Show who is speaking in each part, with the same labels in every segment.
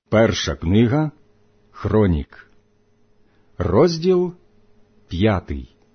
Speaker 1: Перша книга Хронік, розділ 5.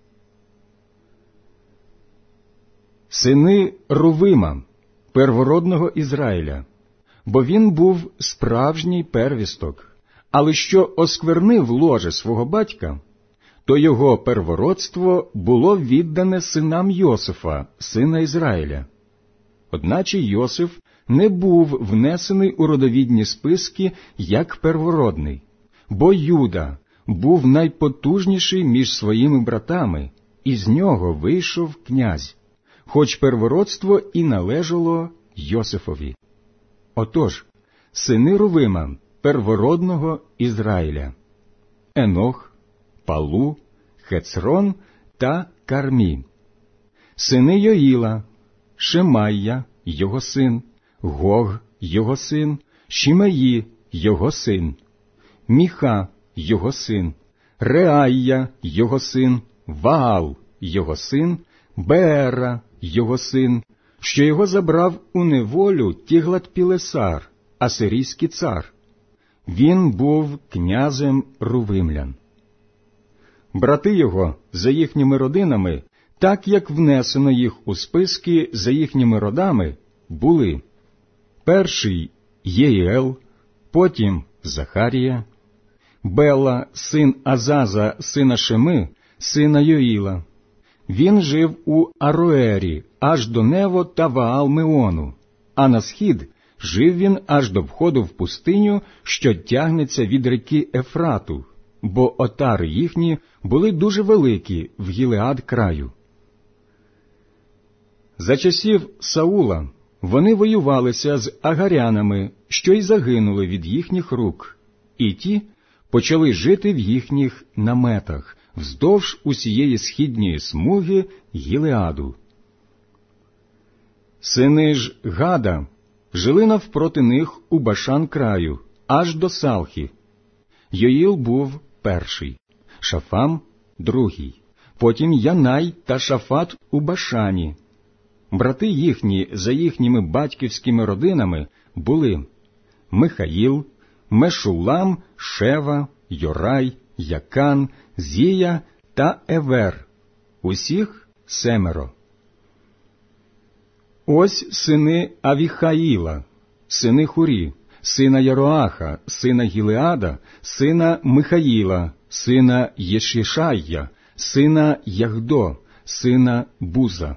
Speaker 1: Сини Рувима, первородного Ізраїля, бо він був справжній первісток, але що осквернив ложе свого батька, то його первородство було віддане синам Йосифа, сина Ізраїля. Одначе Йосиф не був внесений у родовідні списки як первородний, бо Юда був найпотужніший між своїми братами, і з нього вийшов князь, хоч первородство і належало Йосифові. Отож, сини Рувима, первородного Ізраїля: Енох, Палу, Хецрон та Кармі. Сини Йоїла: Шемайя, його син, Гог, його син, Шімеї, його син, Міха, його син, Реайя, його син, Ваал, його син, Беера, його син, що його забрав у неволю Тіглат-Пілесар, асирійський цар. Він був князем Рувимлян. Брати його за їхніми родинами, так як внесено їх у списки за їхніми родами, були: перший Єїел, потім Захарія, Бела, син Азаза, сина Шеми, сина Йоїла. Він жив у Ароері, аж до Нево та Ваал-Меону, а на схід жив він аж до входу в пустиню, що тягнеться від ріки Ефрату, бо отари їхні були дуже великі в Гілеад краю. За часів Саула вони воювалися з агарянами, що й загинули від їхніх рук, і ті почали жити в їхніх наметах вздовж усієї східньої смуги Гілеаду. Сини ж Гада жили навпроти них у Башан краю, аж до Салхи. Йоїл був перший, Шафам – другий, потім Янай та Шафат у Башані. Брати їхні за їхніми батьківськими родинами були: Михаїл, Мешулам, Шева, Йорай, Якан, Зія та Евер, усіх 7. Ось сини Авіхаїла, сини Хурі, сина Яроаха, сина Гілеада, сина Михаїла, сина Єшішая, сина Ягдо, сина Буза.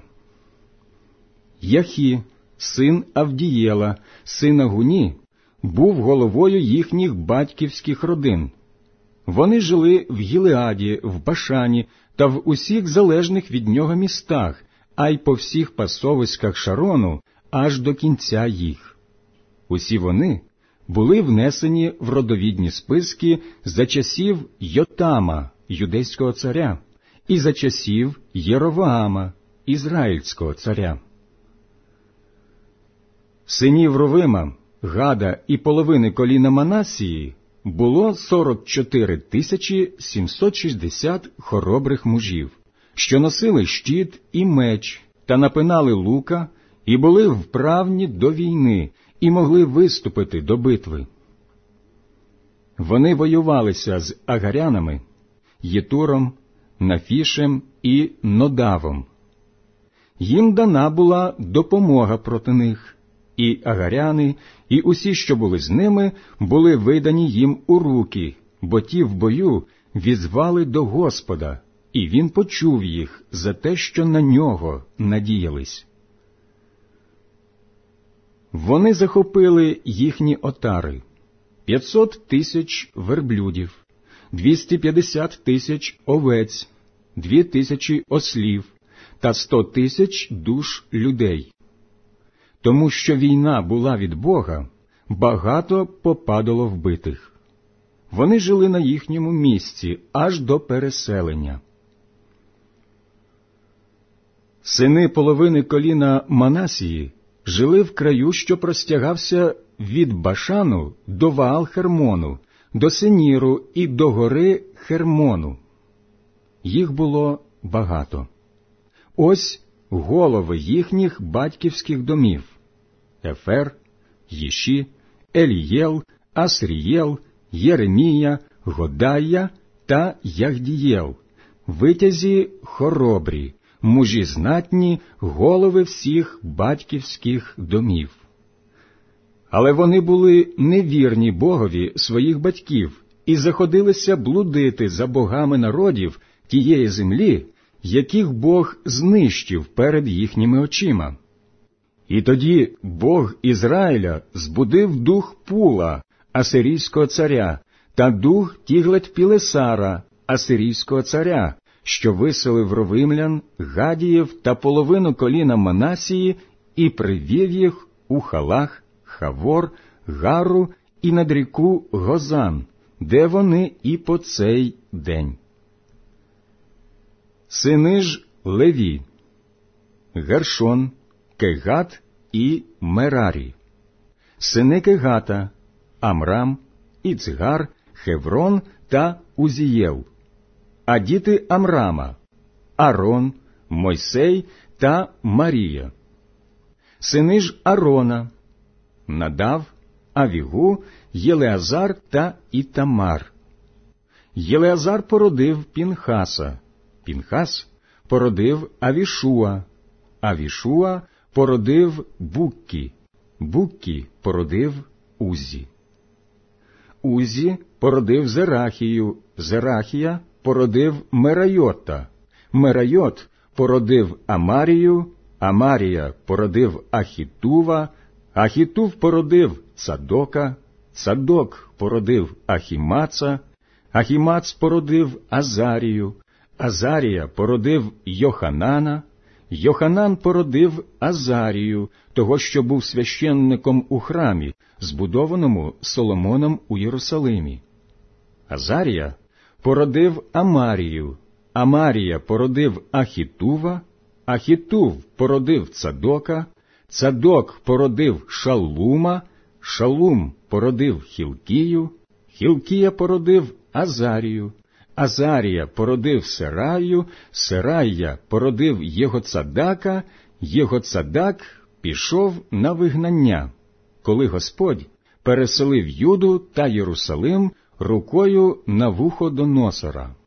Speaker 1: Яхі, син Авдієла, сина Гуні, був головою їхніх батьківських родин. Вони жили в Гілеаді, в Башані та в усіх залежних від нього містах, а й по всіх пасовиськах Шарону, аж до кінця їх. Усі вони були внесені в родовідні списки за часів Йотама, юдейського царя, і за часів Єровоама, ізраїльського царя. Синів Рувима, Гада і половини коліна Манасії було 44 760 хоробрих мужів, що носили щит і меч, та напинали лука, і були вправні до війни, і могли виступити до битви. Вони воювалися з агарянами, Єтуром, Нафішем і Нодавом. Їм дана була допомога проти них, і агаряни, і усі, що були з ними, були видані їм у руки, бо ті в бою візвали до Господа, і він почув їх за те, що на нього надіялись. Вони захопили їхні отари: 500 000 верблюдів, 250 000 овець, 2000 ослів та 100 000 душ людей. Тому що війна була від Бога, багато попадало вбитих. Вони жили на їхньому місці аж до переселення. Сини половини коліна Манасії жили в краю, що простягався від Башану до Ваал-Хермону, до Сеніру і до гори Хермону. Їх було багато. Ось голови їхніх батьківських домів: Ефер, Їші, Елієл, Асрієл, Єремія, Годая та Яхдієл, витязі хоробрі, мужі знатні, голови всіх батьківських домів. Але вони були невірні Богові своїх батьків і заходилися блудити за богами народів тієї землі, яких Бог знищив перед їхніми очима. І тоді Бог Ізраїля збудив дух Пула, асирійського царя, та дух Тіглать-Пілесара, асирійського царя, що виселив ровимлян, гадіїв та половину коліна Манасії і привів їх у Халах, Хавор, Гару і над ріку Гозан, де вони і по цей день. Сини ж Леві: Гершон, Кегат і Мерарі. Сини Кегата: Амрам, Іцгар, Хеврон та Узієл. А діти Амрама: Арон, Мойсей та Марія. Сини ж Арона: Надав, Авігу, Єлеазар та Ітамар. Єлеазар породив Пінхаса, Пінхас породив Авішуа, Авішуа породив Буккі, Буккі породив Узі. Узі породив Зерахію, Зерахія породив Мерайота, Мерайот породив Амарію, Амарія породив Ахітува, Ахітув породив Цадока, Цадок породив Ахімаца, Ахімац породив Азарію, Азарія породив Йоханана, Йоханан породив Азарію, того, що був священником у храмі, збудованому Соломоном у Єрусалимі. Азарія породив Амарію, Амарія породив Ахітува, Ахітув породив Цадока, Цадок породив Шаллума, Шаллум породив Хілкію, Хілкія породив Азарію, Азарія породив Сераю, Серая породив Єгоцадака, Єгоцадак пішов на вигнання, коли Господь переселив Юду та Єрусалим рукою Навуходоносора.